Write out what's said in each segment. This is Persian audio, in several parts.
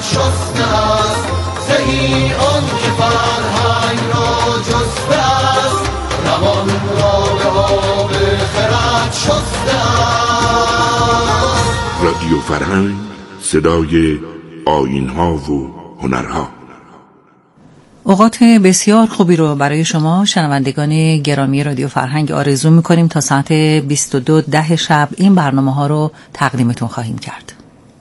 شسته است، زهی آن که فرهنگ را جسته است، روان را به آب خرد شسته است. رادیو فرهنگ، صدای آیین‌ها و هنرها. اوقات بسیار خوبی رو برای شما شنوندگان گرامی رادیو فرهنگ آرزو می‌کنیم. تا ساعت 22:10 شب این برنامه‌ها رو تقدیمتون خواهیم کرد.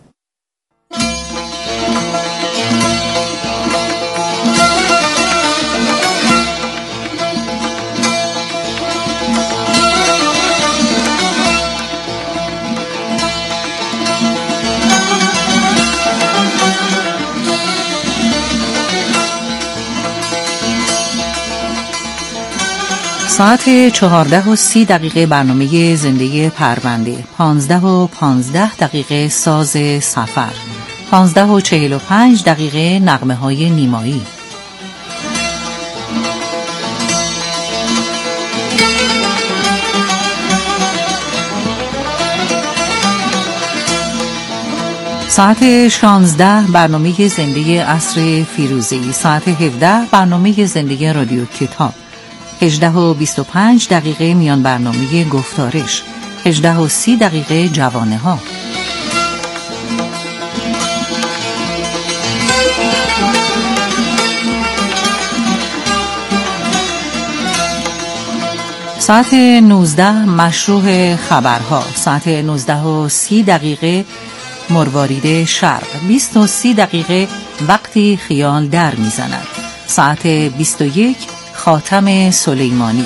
ساعت 14:30 برنامه زنده پرونده، 15:15 ساز سفر، 15:45 نغمه های نیمایی. ساعت 16 برنامه زنده عصر فیروزه‌ای، ساعت 17 برنامه زنده رادیو کتاب، 18:25 میان برنامه گفتارش، 18:30 جوانه ها. ساعت 19 مشروع خبرها، ساعت 19:30 مروارید شرق، 20:30 وقتی خیال در میزند، ساعت 21 خاتم سلیمانی،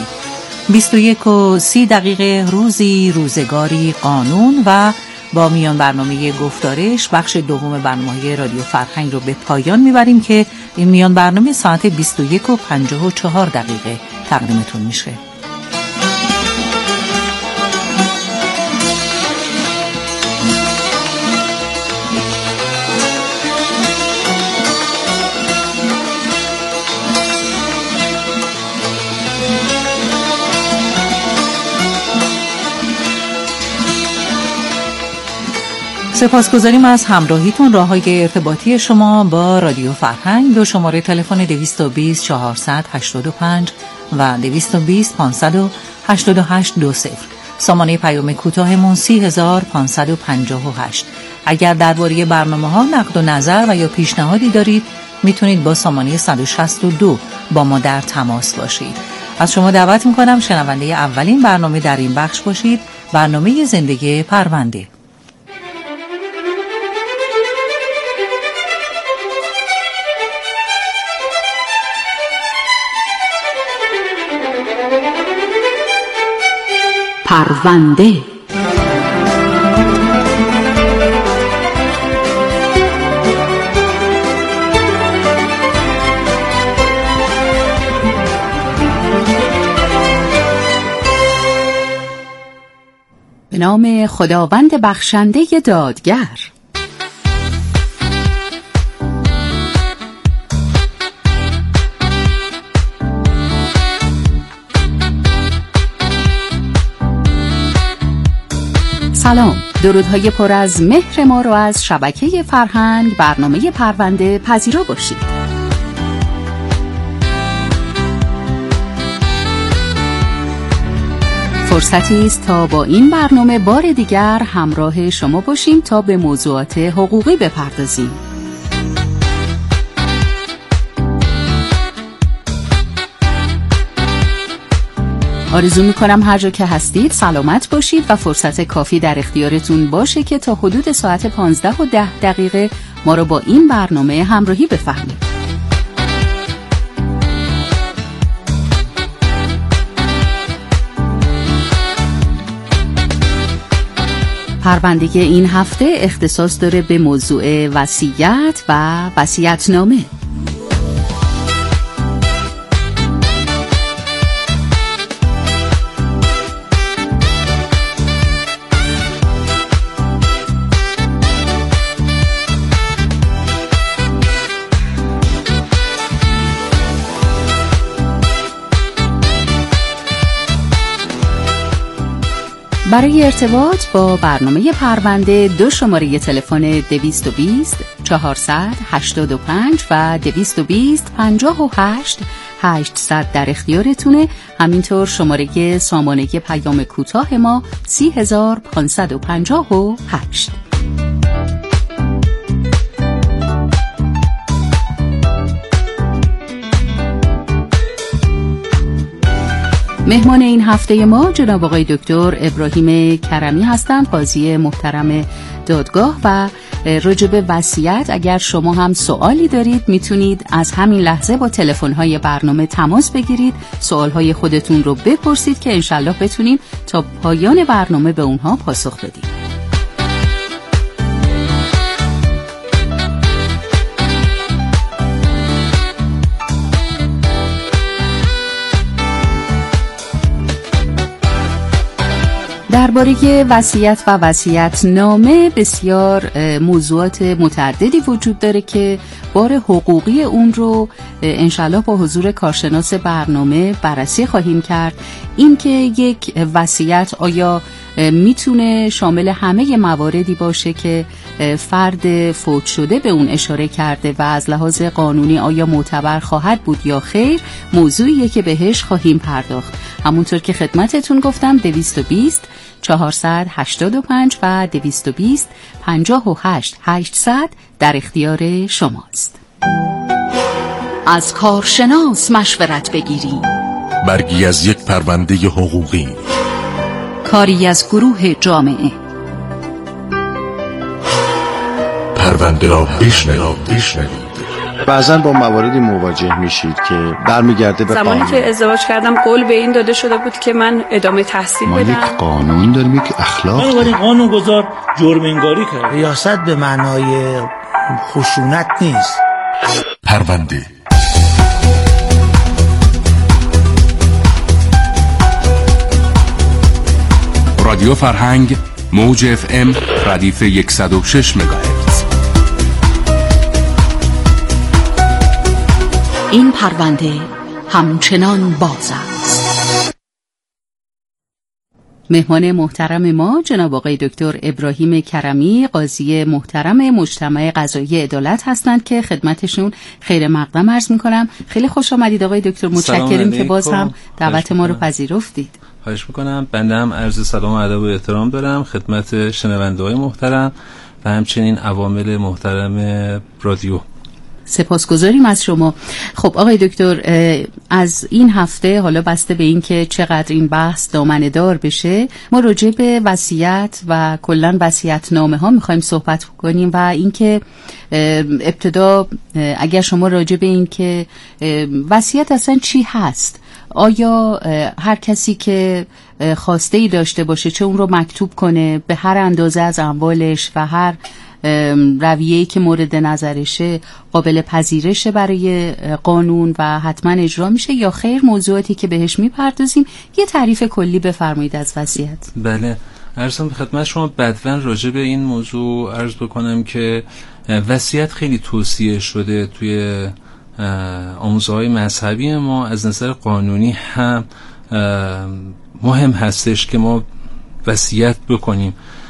21:30 روزی روزگاری قانون و با میان برنامه گفتارش بخش دوم برنامه رادیو فرهنگ رو به پایان میبریم که این میان برنامه ساعت 21:54 تقدیمتون میشه. سپاسگزاریم از همراهیتون. راههای ارتباطی شما با رادیو فرهنگ: 2 شماره تلفن 220 485 و 220 588 20. سامانه پیام کوتاهمون 30558. اگر درباره برنامه‌ها نقد و نظر و یا پیشنهادی دارید میتونید با سامانه 162 با ما در تماس باشید. از شما دعوت میکنم شنونده اولین برنامه در این بخش باشید، برنامه زندگی پرونده. پرونده. به نام خداوند بخشنده دادگر. سلام، درودهای پر از مهر ما رو از شبکه فرهنگ برنامه پرونده پذیرا باشید. فرصتی است تا با این برنامه بار دیگر همراه شما باشیم تا به موضوعات حقوقی بپردازیم. آرزو میکنم هر جا که هستید سلامت باشید و فرصت کافی در اختیارتون باشه که تا حدود ساعت 15:10 ما رو با این برنامه همراهی بفرمایید. پرونده این هفته اختصاص داره به موضوع وصیت و وصیت‌نامه. برای ارتباط با برنامه پرونده 2 شماره تلفن 220 485 و 220 58 800 در اختیارتونه. همینطور شماره سامانه پیام کوتاه ما 30558. مهمان این هفته ما جناب آقای دکتر ابراهیم کرمی هستند، قاضی محترم دادگاه. و راجع به وصیت اگر شما هم سوالی دارید میتونید از همین لحظه با تلفن‌های برنامه تماس بگیرید، سوال‌های خودتون رو بپرسید که انشالله بتونیم تا پایان برنامه به اونها پاسخ بدیم. درباره وصیت و وصیت‌نامه بسیار موضوعات متعددی وجود داره که بار حقوقی اون رو انشالله با حضور کارشناس برنامه بررسی خواهیم کرد. این که یک وصیت آیا میتونه شامل همه مواردی باشه که فرد فوت شده به اون اشاره کرده و از لحاظ قانونی آیا معتبر خواهد بود یا خیر، موضوعیه که بهش خواهیم پرداخت. همونطور که خدمتتون گفتم 220 485 و 220 58 800 در اختیار شماست. از کارشناس مشورت بگیریم. برگی از یک پرونده حقوقی، کاری از گروه جامعه. پرونده را بشنوید. بعضن با مواردی مواجه میشید که برمیگرده به زمانی که ازدواج کردم قول به این داده شده بود که من ادامه تحصیل بدم. ما یک قانون داریم، یک اخلاق داریم. قانونگذار جرم‌انگاری کرد. ریاست به معنای خشونت نیست. پرونده رادیو فرهنگ موج FM ردیف 106 مگاهرتز. این پرونده همچنان باز است. مهمان محترم ما جناب آقای دکتر ابراهیم کرمی، قاضی محترم مجتمع قضایی عدالت هستند که خدمتشون خیر مقدم عرض میکنم. خیلی خوش آمدید آقای دکتر، متشکریم که باز هم دعوت ما رو پذیرفتید. خواهش میکنم. بنده هم عرض سلام و ادب و احترام دارم خدمت شنونده‌های محترم و همچنین عوامل محترم رادیو. سپاسگزاریم از شما. خب آقای دکتر، از این هفته حالا بسته به این که چقدر این بحث دامنه‌دار بشه، ما راجع به وصیت و کلاً وصیت‌نامه ها می‌خوایم صحبت کنیم و اینکه ابتدا اگر شما راجع به این که وصیت اصلا چی هست، آیا هر کسی که خواسته‌ای داشته باشه چه اون رو مکتوب کنه به هر اندازه از اموالش و هر رویه‌ای که مورد نظرشه قابل پذیرشه برای قانون و حتما اجرا میشه، یا خیر موضوعاتی که بهش میپردازیم یه تعریف کلی بفرمایید از وصیت؟ بله، عرضم به خدمت شما بدون راجع به این موضوع عرض بکنم که وصیت خیلی توصیه شده توی آموزه‌های مذهبی ما. از نظر قانونی هم مهم هستش که ما وصیت بکنیم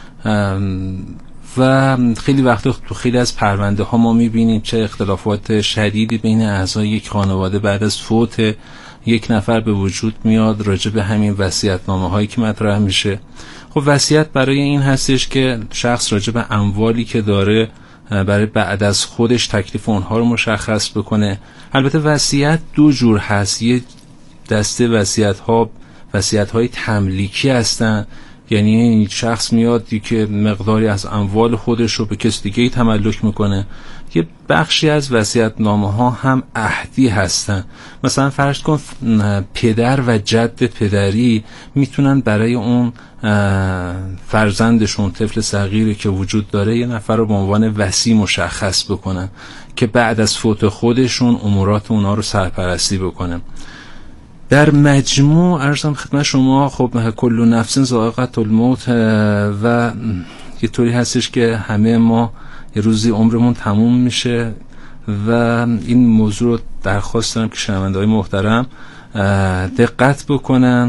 و خیلی وقتا تو خیلی از پرونده ها ما میبینیم چه اختلافات شدیدی بین اعضای یک خانواده بعد از فوت یک نفر به وجود میاد راجع به همین وصیت‌نامه هایی که مطرح میشه. خب وصیت برای این هستش که شخص راجع به اموالی که داره برای بعد از خودش تکلیف اونها رو مشخص بکنه. البته وصیت دو جور هست، یه دسته وصیت‌های تملیکی هستن، یعنی شخص میاد که مقداری از اموال خودش رو به کسی دیگه تملک میکنه. یه بخشی از وصیت‌نامه‌ها هم عهدی هستن. مثلا فرض کن پدر و جد پدری میتونن برای اون فرزندشون، طفل صغیری که وجود داره، یه نفر رو به عنوان وصی مشخص بکنن که بعد از فوت خودشون امورات اونا رو سرپرستی بکنن. در مجموع عرضم خدمت شما خب کل نفس ذائقة الموت و یه طوری هستش که همه ما یه روزی عمرمون تموم میشه و این موضوع رو درخواست دارم که شنونده‌های محترم دقت بکنن.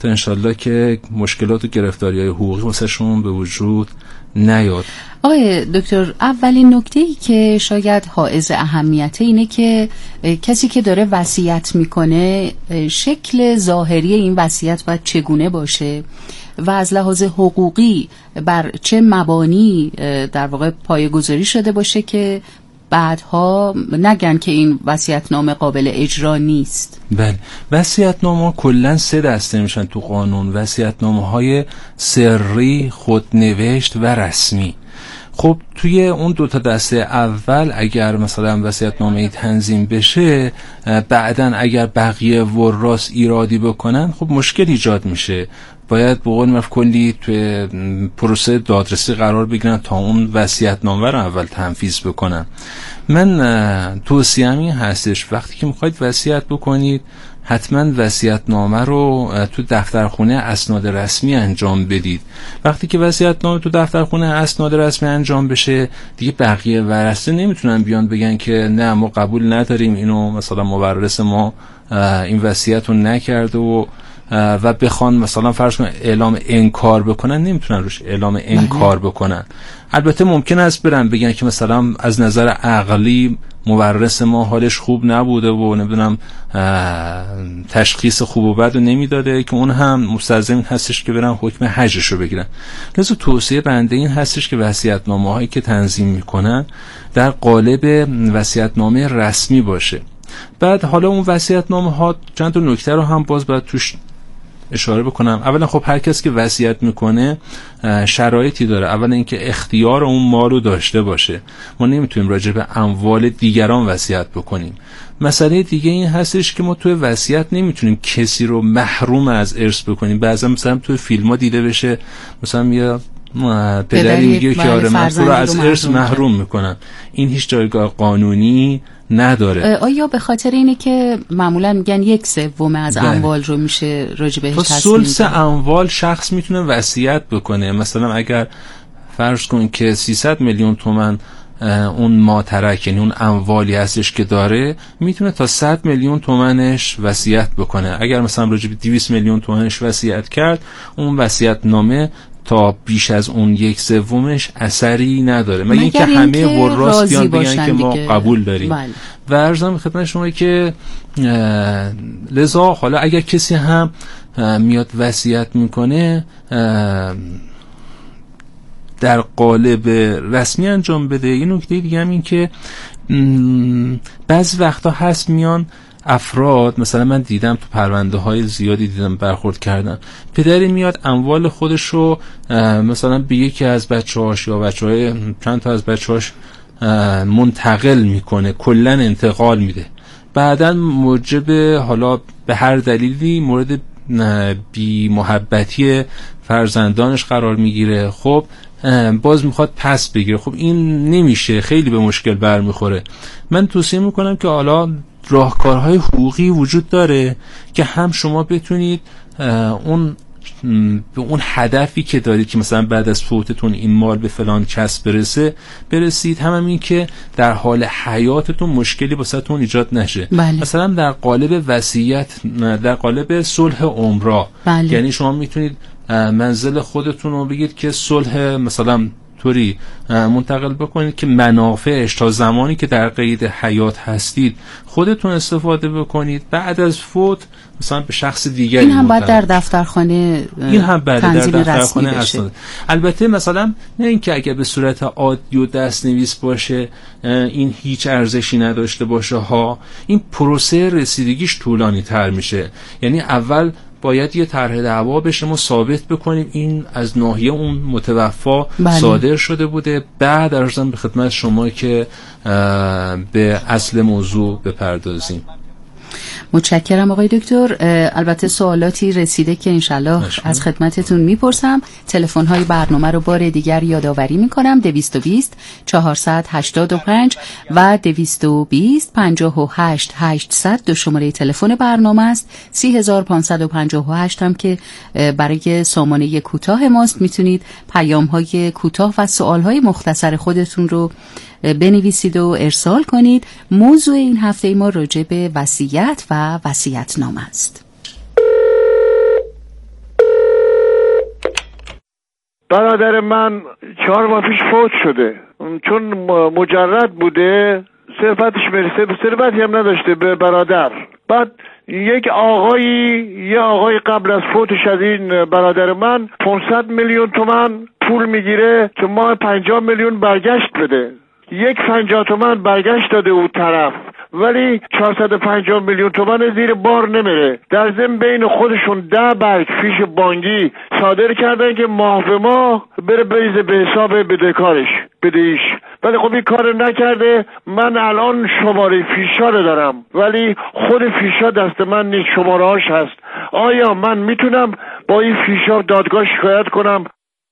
تا انشالله که مشکلات و گرفتاری‌های حقوقی واسهشون به وجود نیاد. آقای دکتر، اولین نکته‌ای که شاید حائز اهمیته اینه که کسی که داره وصیت میکنه شکل ظاهری این وصیت باید چگونه باشه و از لحاظ حقوقی بر چه مبانی در واقع پایه‌گذاری شده باشه که بعدها نگن که این وصیت‌نامه قابل اجرا نیست. بله، وصیت‌نامه کلاً 3 دسته میشن تو قانون: وصیت‌نامه‌های سری، خودنوشت و رسمی. خب توی اون 2 تا دسته اول اگر مثلا وصیت‌نامه‌ای تنظیم بشه، بعدن اگر بقیه وراث ایرادی بکنن خب مشکل ایجاد میشه، باید به قول معروف کلی توی پروسه دادرسی قرار بگیرن تا اون وصیت‌نامه رو اول تنفیذ بکنن. من توصیه‌ام این هستش وقتی که میخواید وصیت بکنید حتما وصیت‌نامه رو تو دفترخونه اسناد رسمی انجام بدید. وقتی که وصیت‌نامه تو دفترخونه اسناد رسمی انجام بشه دیگه بقیه ورثه نمیتونن بیان بگن که نه ما قبول نداریم اینو، مثلا مورث ما این وصیت رو نکرده و بخوان مثلا فرض کن اعلام انکار بکنن، نمیتونن روش اعلام انکار بکنن. البته ممکن است برن بگن که مثلا از نظر عقلی مورث ما حالش خوب نبوده و نمیدونم تشخیص خوب و بد رو نمیداده، که اون هم مستلزم هستش که برن حکم حجرش رو بگیرن. لذا توصیه بنده این هستش که وصیت‌نامه هایی که تنظیم میکنن در قالب وصیت‌نامه رسمی باشه. بعد حالا اون وصیت‌نامه ها چند تا نکته رو هم باز باید توش اشاره بکنم. اولا خب هر کس که وصیت میکنه شرایطی داره. اولا اینکه اختیار اون مال رو داشته باشه. ما نمیتونیم راجع به اموال دیگران وصیت بکنیم. مسئله دیگه این هستش که ما توی وصیت نمیتونیم کسی رو محروم از ارث بکنیم. بعضا مثلا توی فیلم‌ها دیده بشه مثلا یه پدری میگه که آره من تو رو از ارث محروم میکنم. این هیچ جایگاه قانونی نداره. آیا به خاطر اینه که معمولا میگن 1/3 از اموال رو میشه راجع بهش تصمیم گرفت؟ ثلث اموال شخص میتونه وصیت بکنه. مثلا اگر فرض کن که 300 میلیون تومان اون ماترک، یعنی اون اموالی هستش که داره، میتونه تا 100 میلیون تومانش وصیت بکنه. اگر مثلا راجع به 200 میلیون تومانش وصیت کرد، اون وصیت‌نامه تا بیش از اون 1/3 اثری نداره، مگر اینکه همه وراث بیان بگن که ما قبول داریم. و عرضم خدمت شما که لذا حالا اگر کسی هم میاد وصیت میکنه در قالب رسمی انجام بده. این نکته دیگه هم این که بعضی وقتا هست میان افراد، مثلا من دیدم تو پرونده های زیادی دیدم برخورد کردن، پدری میاد اموال خودش رو مثلا به یکی از بچه‌هاش یا بچه‌های چند تا از بچه‌هاش منتقل میکنه، کلا انتقال میده، بعدن موجب حالا به هر دلیلی مورد بی محبتی فرزندانش قرار میگیره. خب باز میخواد پس بگیره. خب این نمیشه، خیلی به مشکل برمیخوره. من توصیه میکنم که حالا راهکارهای حقوقی وجود داره که هم شما بتونید به اون هدفی که دارید که مثلا بعد از فوتتون این مال به فلان کس برسید، هم این که در حال حیاتتون مشکلی واسهتون ایجاد نشه. مثلا در قالب وصیت، در قالب صلح عمرا، یعنی شما میتونید منزل خودتون رو بگید که صلح مثلا طوری منتقل بکنید که منافعش تا زمانی که در قید حیات هستید خودتون استفاده بکنید، بعد از فوت مثلا به شخص دیگری. این هم باید در دفترخانه، این هم بعد در دفترخانه اصلا. البته مثلا نه اینکه اگر به صورت عادی و دست‌نویس باشه این هیچ ارزشی نداشته باشه ها، این پروسه رسیدگیش طولانی تر میشه. یعنی اول باید یه طرح دعوا بشه، ما ثابت بکنیم این از ناحیه اون متوفا صادر شده بوده، بعد ارزم به خدمت شما که به اصل موضوع بپردازیم. متشکرم آقای دکتر. البته سوالاتی رسیده که انشالله از خدمتتون میپرسم. تلفن‌های برنامه رو بار دیگر یادآوری میکنم: 220 485 و 220 58 800 دو شماره تلفن برنامه است. 3558 هم که برای سامانه کوتاه ماست. میتونید پیام‌های کوتاه و سوال‌های مختصر خودتون رو بنویسید و ارسال کنید. موضوع این هفته ما راجع به وصیت و وصیت‌نامه است. برادر من 4 ماه پیش فوت شده، چون مجرد بوده، ثروتش برسه، ثروتی هم نداشته به برادر. بعد یک آقای قبل از فوتش از این برادر من 500 میلیون تومان پول میگیره که ماه 50 میلیون برگشت بده. 50 تومان برگشت داده اون طرف، ولی 450 میلیون تومان زیر بار نمیره. در ضمن بین خودشون 10 برگ فیش بانکی صادر کردن که ماه به ماه بره بریزه به حساب بدهیش، ولی خب این کار نکرده. من الان شماره فیشا رو دارم، ولی خود فیشا دست من نیست، شماره هاش هست. آیا من میتونم با این فیشا دادگاه شکایت کنم؟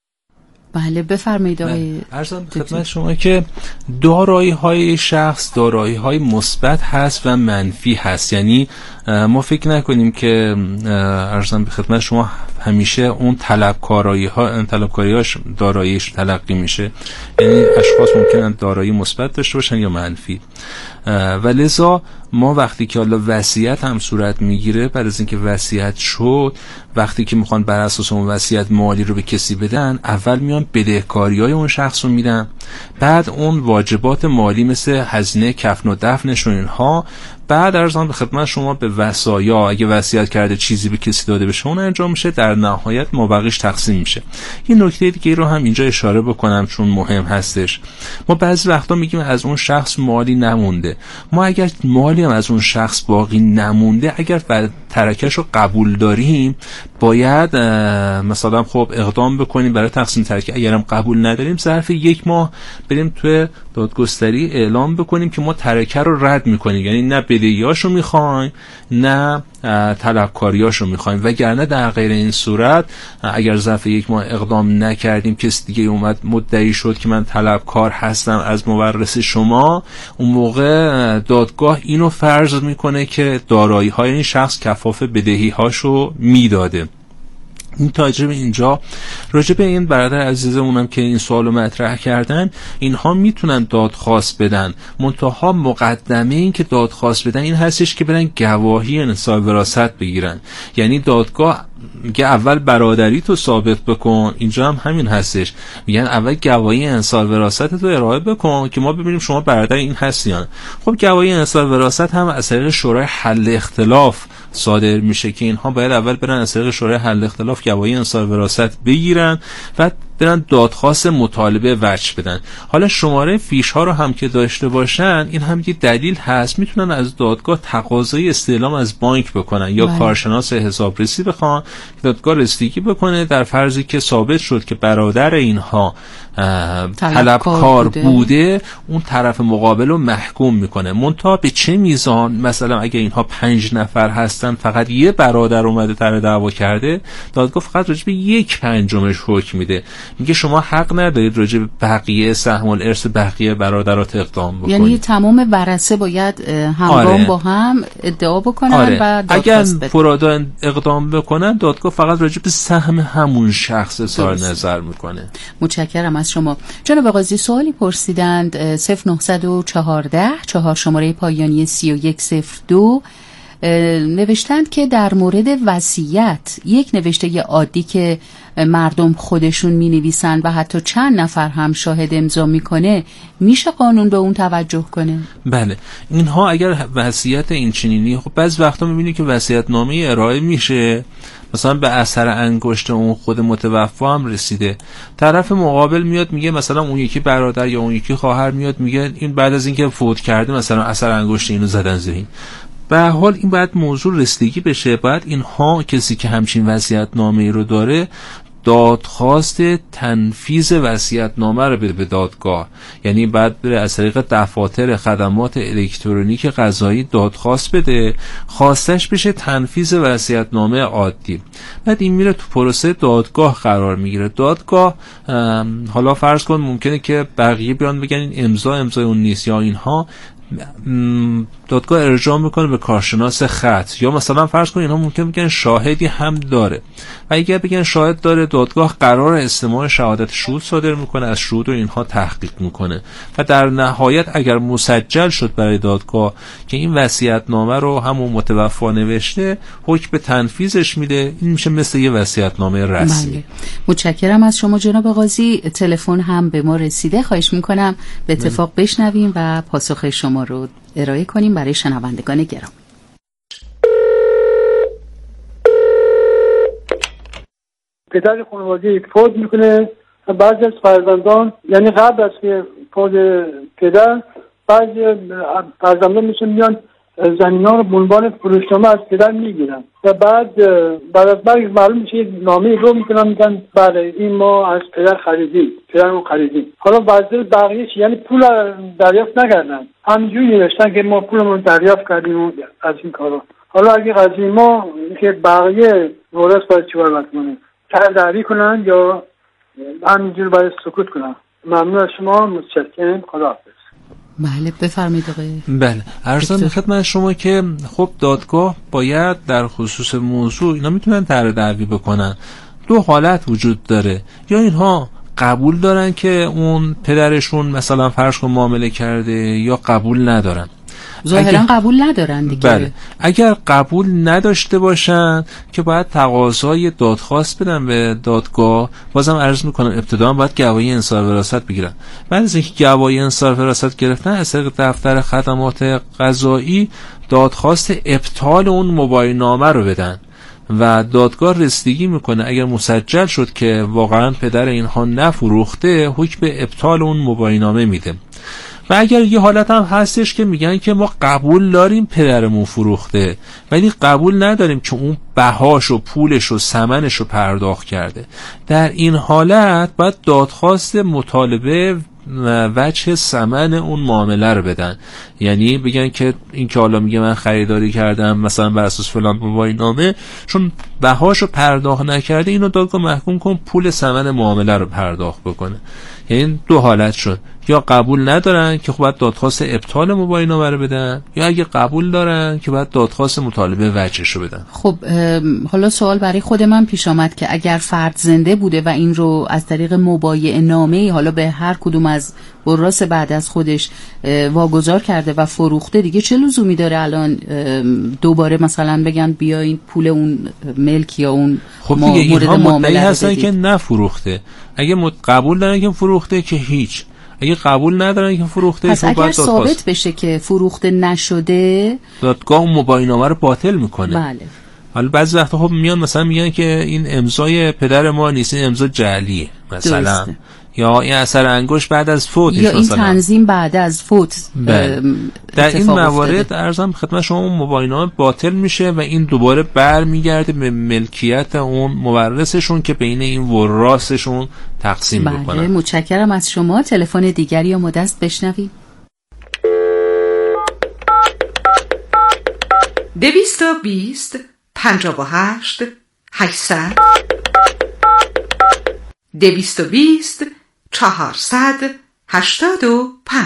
بله بفرمایید آقای عرضم خدمت شما که دارایی‌های شخص دارایی‌های مثبت هست و منفی هست. یعنی ما فکر نکنیم که عرضم به خدمت شما همیشه اون طلبکاری‌هاش داراییش تلقی میشه. یعنی اشخاص ممکنن دارایی مثبت داشته باشن یا منفی، و لذا ما وقتی که حالا وصیت هم صورت میگیره، بعد از اینکه وصیت شد، وقتی که میخوان بر اساس اون وصیت مالی رو به کسی بدن، اول میان بدهکاری‌های اون شخص رو میدن، بعد اون واجبات مالی مثل هزینه کفن و دفنش و اینها، بعد ارزان به خدمت شما به وصایا اگه وصیت کرده چیزی به کسی داده بشه اون انجام میشه، در نهایت مابقیش تقسیم میشه. این نکته دیگه رو هم اینجا اشاره بکنم چون مهم هستش. ما بعضی وقتا میگیم از اون شخص مالی نمونده. ما اگر مالی هم از اون شخص باقی نمونده، اگر ترکش رو قبول داریم، باید مثلا خب اقدام بکنیم برای تقسیم ترکه. اگرم قبول نداریم، ظرف 1 ماه بریم توی دادگستری اعلام بکنیم که ما ترکه رو رد میکنیم. یعنی نه بدهیاشو میخوایم نه طلبکاریاشو میخوایم، وگرنه در غیر این صورت اگر ظرف 1 ماه اقدام نکردیم، کسی دیگه اومد مدعی شد که من طلبکار هستم از مورث شما، اون موقع دادگاه اینو فرض میکنه که دارایی های این شخص کفاف بدهی هاشو میداده. این تاجر اینجا راجع به این برادر عزیزمونم که این سوالو مطرح کردن، اینها میتونن دادخواست بدن، منتها مقدمه این که دادخواست بدن این هستش که برن گواهی انصاف وراثت بگیرن. یعنی دادگاه میگه اول برادری تو ثابت بکن، اینجا هم همین هستش، میگن اول گواهی انصاف وراثت تو ارائه بکن که ما ببینیم شما برادر این هستی یا نه. خب گواهی انصاف وراثت هم از طریق شورای حل اختلاف صادر میشه که اینها باید اول برن از طریق شورای حل اختلاف گواهی انصاف وراثت بگیرن و برن دادخواست مطالبه وجه بدن. حالا شماره فیش ها رو هم که داشته باشن، این هم یه دلیل هست، میتونن از دادگاه تقاضای استعلام از بانک بکنن یا کارشناس حسابرسی بخوان که دادگاه رسیدگی بکنه در فرضی که ثابت شد که برادر اینها طلبکار بوده، اون طرف مقابل رو محکوم میکنه. منتها به چه میزان؟ مثلا اگه اینها 5 نفر هستن، فقط یه برادر اومده طرح دعوا کرده، دادگاه فقط راجع به 1/5 حکم میده، میگه شما حق ندارید راجع به بقیه سهم الارث بقیه برادرات اقدام بکنید. یعنی تمام ورثه باید همگام با هم ادعا بکنن و اگر فرادا اقدام بکنن، دادگاه فقط راجع به سهم همون شخص اظهار نظر میکنه. متشکرم از شما. جناب قاضی سوالی پرسیدند 0914 4 شماره پایانی 3102 نوشتند که در مورد وصیت یک نوشته عادی که مردم خودشون می نویسن و حتی چند نفر هم شاهد امضا میکنه، میشه قانون به اون توجه کنه؟ بله، اینها اگر وصیت این چنینی، خب بعضی وقتا میبینی که وصیت نامه ارائه میشه، مثلا به اثر انگشت اون خود متوفا هم رسیده، طرف مقابل میاد میگه مثلا اون یکی برادر یا اون یکی خواهر میاد میگه این بعد از اینکه فوت کرده مثلا اثر انگشت اینو زدن زیر. به هر حال این باید موضوع رسیدگی بشه. باید اینها کسی که همچین وصیت‌نامه‌ای رو داره دادخواست تنفیذ وصیت‌نامه رو بده به دادگاه، یعنی بعد بره از طریق دفاتر خدمات الکترونیک قضایی دادخواست بده، خواستش بشه تنفیذ وصیت‌نامه عادی. بعد این میره تو پروسه دادگاه قرار میگیره. دادگاه حالا فرض کن ممکنه که بقیه بیان بگن این امضای اون نیست یا اینها، دادگاه ارجاع میکنه به کارشناس خط، یا مثلا فرض کنید اینها ممکن بگن شاهدی هم داره و اگر بگن شاهد داره، دادگاه قرار استماع شهادت شهود صادر میکنه، از شهود و اینها تحقیق میکنه و در نهایت اگر مسجل شد برای دادگاه که این وصیت‌نامه رو همون متوفی نوشته، حکم به تنفیذش میده. این میشه مثل یه وصیت‌نامه رسمی. بله. متشکرم از شما جناب قاضی. تلفن هم به ما رسیده، خواهش میکنم به اتفاق بشنویم و پاسخ شما رو ارائه کنیم برای شنوندگان گرامی. پدر خانواده فوت میکنه، بعضی از فرزندان یعنی قبل از که فوت پدر، بعضی فرزندان میان زمینان رو به عنوان فروشنامه از پدر میگیرن و بعد از مرگ معلوم میشه نامه رو میکنن، میگن بله این ما از پدر خریدیم. حالا بقیه یعنی پول دریافت نکردن، همینجوری نوشتن که ما پولمون دریافت کردیم از این کارا. حالا اگه قضیه ما که بقیه ورث باید چیکار بکنن؟ ترداری کنن یا همینجوری باید سکوت کنن؟ ممنون از شما، متشکرم، خداحافظ. بله بفرمایید آقای. بله عرضم خدمت شما که خب دادگاه باید در خصوص موضوع اینا میتونن طرح دعوی بکنن. دو حالت وجود داره، یا اینها قبول دارن که اون پدرشون مثلا فرض کن معامله کرده، یا قبول ندارن. ظاهرا قبول ندارن دیگه. بله. اگر قبول نداشته باشن که باید تقاضای دادخواست بدن به دادگاه. بازم عرض میکنم ابتداً باید گواهی انصاف وراثت بگیرن. بعد از اینکه گواهی انصاف وراثت گرفتن، از طریق دفتر خدمات قضایی دادخواست ابطال اون مباینامه رو بدن و دادگاه رسیدگی میکنه. اگر مسجل شد که واقعا پدر اینها نفروخته، حکم به ابطال اون مباینامه میده. و اگر یه حالت هم هستش که میگن که ما قبول داریم پدرمون فروخته، ولی قبول نداریم که اون بهاش و پولش و ثمنش رو پرداخت کرده، در این حالت باید دادخواست مطالبه وجه ثمن اون معامله رو بدن. یعنی بگن که این که حالا میگه من خریداری کردم مثلا بر اساس فلان مباینامه، چون بهاشو پرداخت نکرده، اینو دادگاه محکوم کن پول ثمن معامله رو پرداخت بکنه. یعنی دو حالت شد، یا قبول ندارن که خب باید دادخواست ابطال مباینامه رو بدن، یا اگه قبول دارن که باید دادخواست مطالبه وجهش رو بدن. خب حالا سوال برای خود من پیش آمد که اگر فرد زنده بوده و این رو از طریق مبایعه نامه‌ای حالا به هر کدوم از وراث بعد از خودش واگذار کرده و فروخته، دیگه چه لزومی داره الان دوباره مثلا بگن بیاین پول اون ملک یا اون خب دیگه اینها مدعی هستن که نفروخته. اگه قبول دارن که فروخته که هیچ، اگه قبول ندارن که فروخته، پس اگر ثابت بشه که فروخته نشده، دادگاه اون مباینامه رو باطل میکنه. بله. حالا بعضی وقتا خب میان مثلا میگن که این امضای پدر ما نیست، این امضا جعلیه مثلا درسته. یا این اثر انگشت بعد از فوتش یا این مثلا تنظیم بعد از فوت. در این موارد عرضم خدمت شما اون مباینات باطل میشه و این دوباره برمیگرده به ملکیت اون مورثشون که بین این وراثشون تقسیم بکنن. بله متشکرم از شما. تلفن دیگری رو دست بشنویم. 220 58 800 220 485.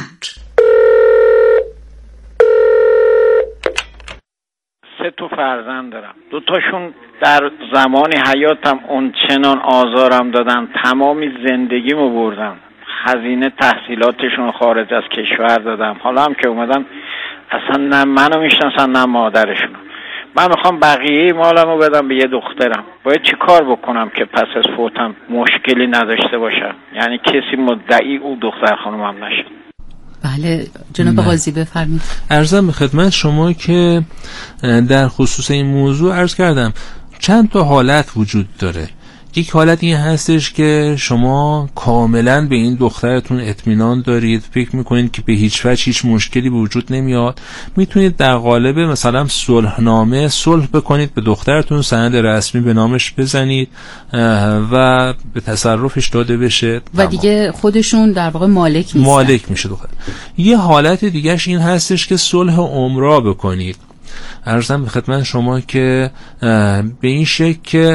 3 فرزند دارم. 2 تاشون در زمان حیاتم اون چنان آزارم دادن، تمامی زندگیمو بردن، هزینه تحصیلاتشون خارج از کشور دادم. حالا هم که اومدن اصلا نه منو میشناسن نه مادرشون. من میخوام بقیه مالمو بدم به یه دخترم. باید چی کار بکنم که پس از فوتم مشکلی نداشته باشم؟ یعنی کسی مدعی او دختر خانومم نشد. بله جناب قاضی بفرمایید. عرضم به خدمت شما که در خصوص این موضوع عرض کردم چند تا حالت وجود داره. یک حالت این هستش که شما کاملا به این دخترتون اطمینان دارید، فکر میکنید که به هیچ وجه هیچ مشکلی به وجود نمیاد، میتونید در قالب مثلا صلحنامه صلح بکنید، به دخترتون سند رسمی به نامش بزنید و به تصرفش داده بشه و دیگه خودشون در واقع مالک نیستن، مالک میشه دختر. یه حالت دیگهش این هستش که صلح عمرا بکنید. عرضم به خدمت شما که به این شکل که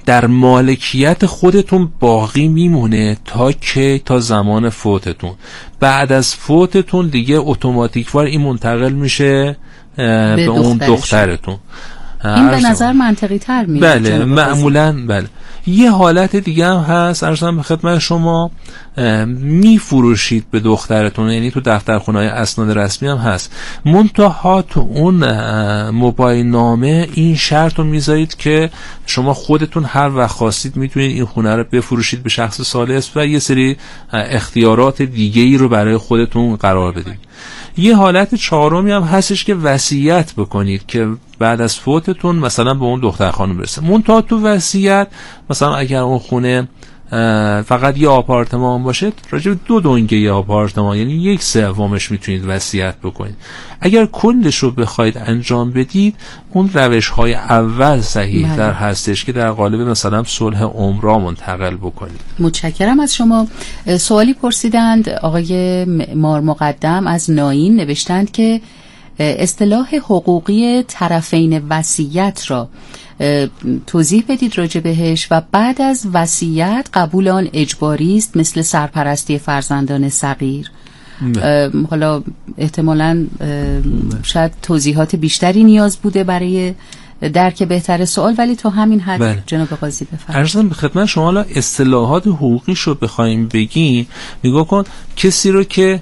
در مالکیت خودتون باقی میمونه تا زمان فوتتون. بعد از فوتتون دیگه اتوماتیکوار این منتقل میشه به اون دخترتون. این به نظر منطقی تر میاد. بله معمولا بله. یه حالت دیگه هم هست، عرضم به خدمت شما، میفروشید به دخترتون، یعنی تو دفترخونه‌های اسناد رسمی هم هست، منتها تو اون موبایل نامه این شرط رو میذارید که شما خودتون هر وقت خواستید میتونید این خونه رو بفروشید به شخص ثالث و یه سری اختیارات دیگه‌ای رو برای خودتون قرار بدید. یه حالت چهارمی هم هستش که وصیت بکنید که بعد از فوتتون مثلا به اون دختر خانم برسه. منتها تو وصیت مثلا اگر اون خونه فقط یه آپارتمان باشه، راجع به 2 دنگه یه آپارتمان یعنی 1/3 میتونید وصیت بکنید. اگر کلش رو بخواید انجام بدید، اون روش های اول صحیح تر هستش که در قالب مثلا صلح عمرا منتقل بکنید. متشکرم از شما. سوالی پرسیدند آقای معمار مقدم از ناین، نوشتند که اصطلاح حقوقی طرفین وصیت را توضیح بدید راجع بهش و بعد از وصیت قبول آن اجباری است مثل سرپرستی فرزندان صغیر. حالا احتمالاً شاید توضیحات بیشتری نیاز بوده برای درک بهتر سوال، ولی تو همین حد جناب قاضی بفرمایید. عرضم به خدمت شما حالا اصطلاحات حقوقیش رو بخوایم بگیم، نگاه کن کسی رو که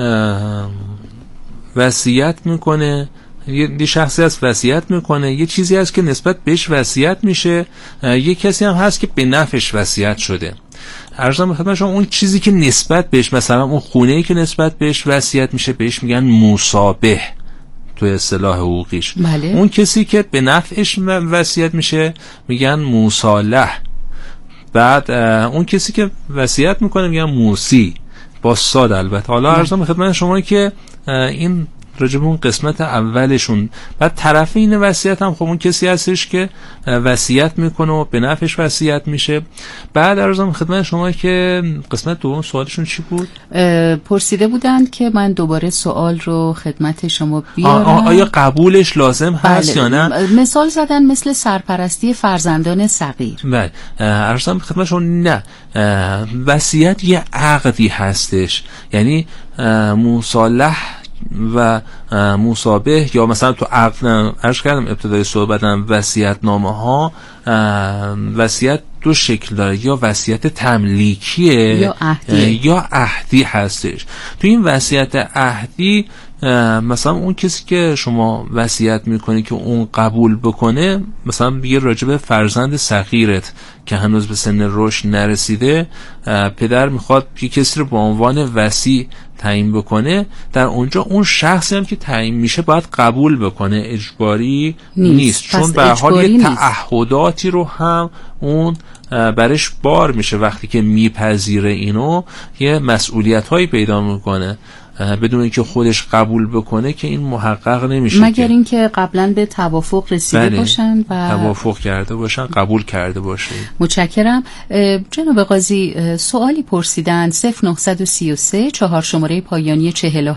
وصیت میکنه، یه شخصی هست وصیت میکنه، یه چیزی هست که نسبت بهش وصیت میشه، یه کسی هم هست که به نفعش وصیت شده. عرضم به خدمت شما اون چیزی که نسبت بهش، مثلا اون خونه‌ای که نسبت بهش وصیت میشه بهش میگن مصابه تو اصطلاح حقوقیش. بله. اون کسی که به نفعش وصیت میشه میگن مصالح. بعد اون کسی که وصیت میکنه میگن موسی با صاد البته. حالا عرضم به خدمت شما که این راجب اون قسمت اولشون. بعد طرفین وصیت هم خب اون کسی هستش که وصیت میکنه و به نفعش وصیت میشه. بعد عرضم خدمت شما که قسمت دوم سوالشون چی بود؟ پرسیده بودند که من دوباره سوال رو خدمت شما بیارم. آیا قبولش لازم هست یا نه؟ مثال زدن مثل سرپرستی فرزندان صغیر. بله عرضم خدمت شما نه، وصیت یه عقدی هستش، یعنی مصالح و مصابه یا مثلا تو عقد عرض کردم ابتدای صحبتم وصیت نامه ها وصیت 2 شکل داره، یا وصیت تملیکیه یا عهدی هستش. تو این وصیت عهدی مثلا اون کسی که شما وصیت میکنی که اون قبول بکنه، مثلا بگه راجب فرزند صغیرت که هنوز به سن رشد نرسیده، پدر میخواد یه کسی رو به عنوان وصی تعیین بکنه، در اونجا اون شخصی هم که تعیین میشه باید قبول بکنه، اجباری نیست. چون به حال یه تعهداتی رو هم اون برش بار میشه وقتی که میپذیره، اینو یه مسئولیت هایی پیدا میکنه، بدون اینکه خودش قبول بکنه که این محقق نمیشه، مگر اینکه قبلا به توافق رسیده باشن و توافق کرده باشن، قبول کرده باشه. متشکرم. جناب قاضی سوالی پرسیدند 0933 4 شماره پایانی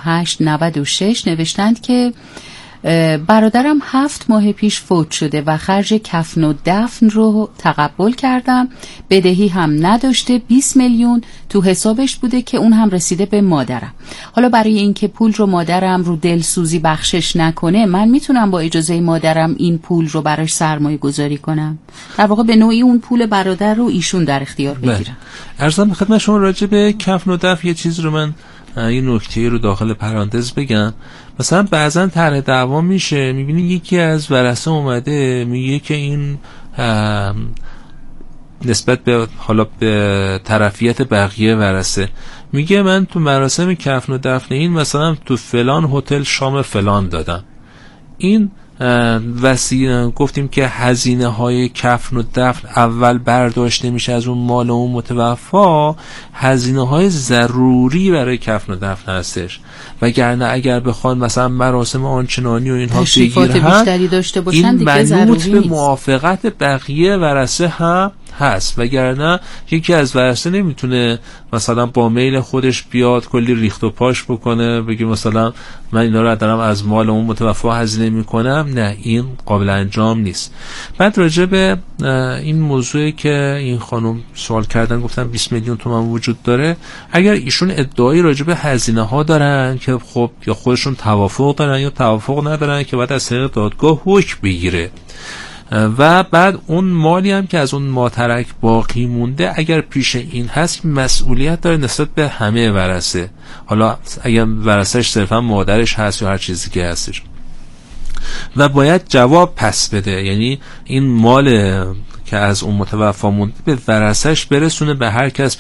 4896 نوشتند که برادرم 7 ماه پیش فوت شده و خرج کفن و دفن رو تقبل کردم، بدهی هم نداشته، 20 میلیون تو حسابش بوده که اون هم رسیده به مادرم. حالا برای اینکه پول رو مادرم رو دلسوزی بخشش نکنه، من میتونم با اجازه مادرم این پول رو براش سرمایه گذاری کنم؟ در واقع به نوعی اون پول برادر رو ایشون در اختیار بگیرم. عرضم به خدمت شما راجع به کفن و دفن یه چیز رو من یه نکته رو داخل پرانتز بگم. مثلا بعضا طرح دعوا میشه، میبینی یکی از ورثه اومده میگه که این نسبت به حالا به طرفیت بقیه ورثه میگه من تو مراسم کفن و دفن این مثلا تو فلان هتل شام فلان دادم. این گفتیم که هزینه های کفن و دفن اول برداشته میشه از اون مال اون متوفا، هزینه های ضروری برای کفن و دفن هستش، وگرنه اگر بخوان مثلا مراسم آنچنانی و اینها بگیرن بیشتری داشته باشن، این دیگه ضروری به موافقت بقیه ورثه هم هست، وگرنه یکی از ورثه نمیتونه مثلا با میل خودش بیاد کلی ریخت و پاش بکنه بگه مثلا من اینا رو دارم از مال اون متوفی هزینه میکنم. نه، این قابل انجام نیست. بعد راجع به این موضوعی که این خانم سوال کردن، گفتن 20 میلیون تومان وجود داره. اگر ایشون ادعایی راجع به هزینه ها دارن که خب یا خودشون توافق دارن یا توافق ندارن که بعد از طریق دادگاه حکم بگیره و بعد اون مالی هم که از اون ماترک باقی مونده اگر پیش این هست مسئولیت داره نسبت به همه ورثه، حالا اگر ورثه‌اش صرفا مادرش هست یا هر چیزی که هستش، و باید جواب پس بده. یعنی این مال که از اون متوفی مونده به ورثه‌اش برسونه به هر کس